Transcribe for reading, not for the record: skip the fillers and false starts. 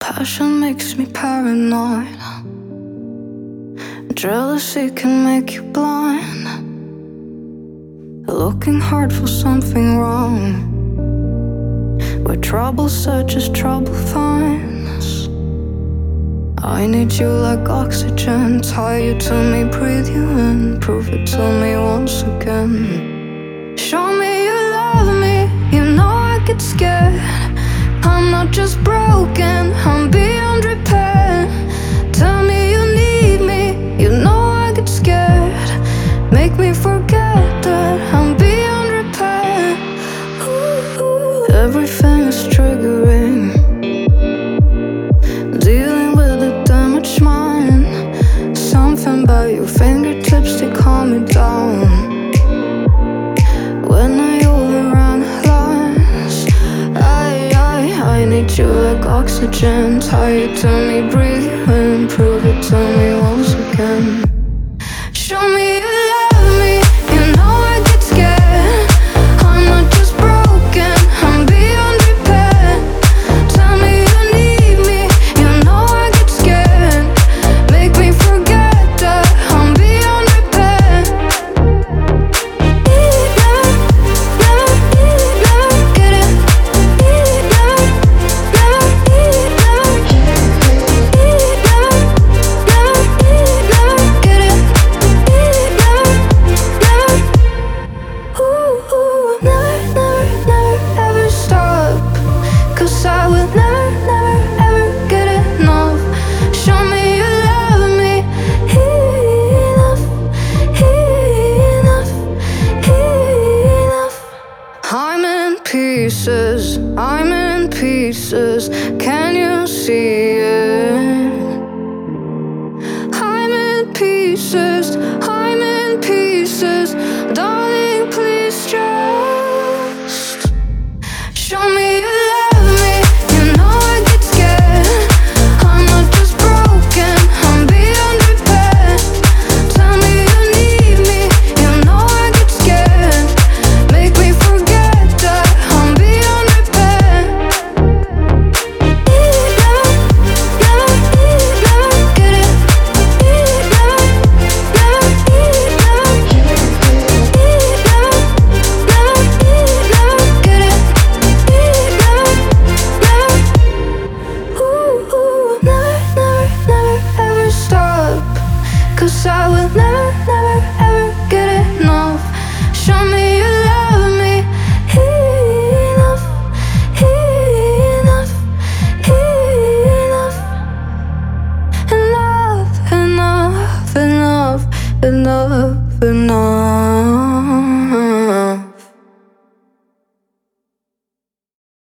Passion makes me paranoid. Jealousy can make you blind. Looking hard for something wrong. Where trouble searches, trouble finds. I need you like oxygen. Tie you to me, breathe you in. Prove it to me once again. Show me you love me. You know I get scared. I'm not just broken, I'm beyond repair. Tell me you need me. You know I get scared. Make me forget that I'm beyond repair. Everything is triggering. Dealing with a damaged mind. Something about your fingertips, they calm me down. When I overanalyze, I need you like oxygen. Tie you to me, breathe you in. Prove it to me once again. Show me you love me. You know I get scared. I'm not just broken, I'm beyond repair. Tell me you need me. You know I get scared. Make me forget that I'm beyond repair. Never get it. I will never, ever get enough. Show me you love me. Enough. I'm in pieces, I'm in pieces. Can you see it? I'm in pieces, I'm in pieces. Darling, please just show me you love me. You know I get scared. I'm not just broken, I'm beyond repair. Tell me you need me. You know I get scared. Make me forget that I'm beyond repair. Never get it. Never ever stop. 'Cause I will never ever get enough. Show me you love me. Enough. Enough.